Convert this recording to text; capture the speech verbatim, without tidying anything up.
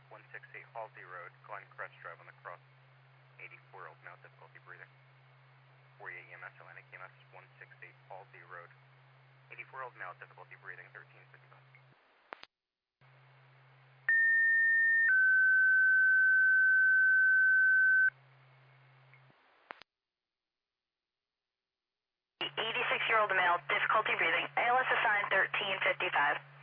one sixty-eight Halsey Road, Glen Crest Drive on the cross. eighty-four-year-old male, difficulty breathing. forty-eight E M S, Atlantic E M S, one sixty-eight Halsey Road. eighty-four-year-old male, difficulty breathing, thirteen fifty-five. eighty-six-year-old male, difficulty breathing, A L S assigned thirteen fifty-five.